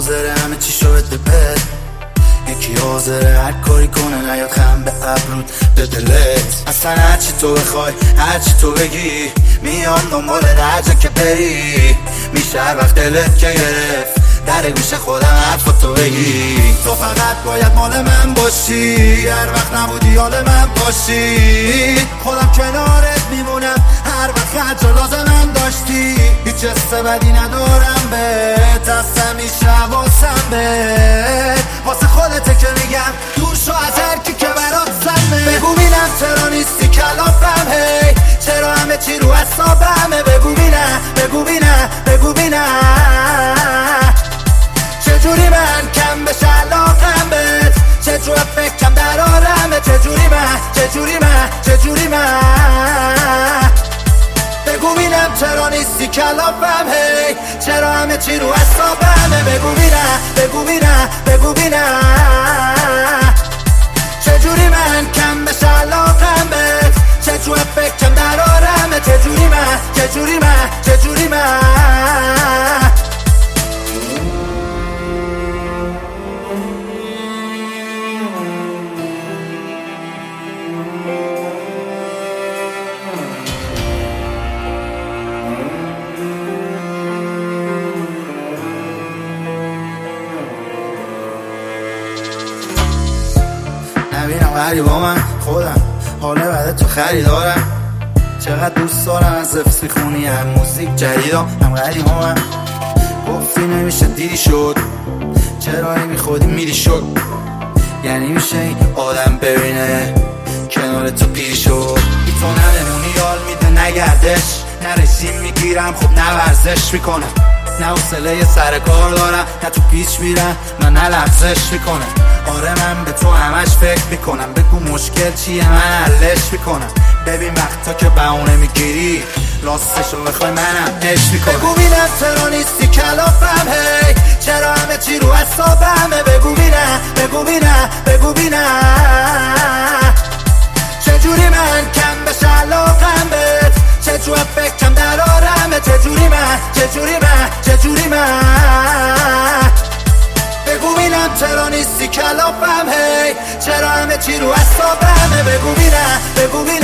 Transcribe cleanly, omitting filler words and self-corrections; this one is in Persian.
حاضره همه چی شو بده بد، یکی حاضره هر کاری کنه نیاد خم به ابرود به دلت. اصلا هرچی تو بخوای هرچی تو بگی میان دنبال هر جا که بری، میشه هر وقت دلت که گرفت در گوش خودم حرفاتو بگی. تو فقط باید مال من باشی، هر وقت نبودی حال من باشی، خودم کنارت میمونم هر وقت هر جا لازمم داشتی. هیچ حس بدی ندارم بهت، از همیشه حواسم بهت، واسه خودته که میگم دور شو از هر کی که برات سمه. بگو بینم چرا نیستی کلافم، هی چرا همه چی رو حسابمه. بگو بینم بگو بینم بگو بینم چجوری من کم بشه علاقم بهت، چجوری فکرم در آرمه. چجوری من بگو بینم چرا نیستی کلافم، هی چرا همه چی رو حسابمه. بگو بینم چجوری من کم بشه علاقم بهت، چجوری فکرم در آرمه. چجوری من نبینم غریبا من خودم حاله بعد تو خریدارم، چقدر دوست دارم از حفظ میخونی هم موزیک جدیدم هم غریبا من. گفتی نمیشه دیدی شد، چرا نمیخودی میری شد، یعنی میشه این آدم ببینه کنار تو پیری شد. بی تو نمونی یال میده نگردش، نه رژیم میگیرم خب نه ورزش میکنم، نه حوصله سر کار دارم، نه تو پیچ میرم نه لغزش میکنم. آره من به تو همش فکر میکنم، بگو مشکل چیه من حلش میکنم. ببین وقتا که بهونه میگیری راستشو بخوای منم عشق میکنم. بگو بینم چرا نیستی کلافم، هی چرا همه چی رو حسابمه. بگو بینم چجوری من کم بشه علاقم بهت، چجوری فکرم در آرمه. چجوری من بگو بینم چرا نیستی کلافم، هی چرا همه چی رو حسابمه. بگو بینم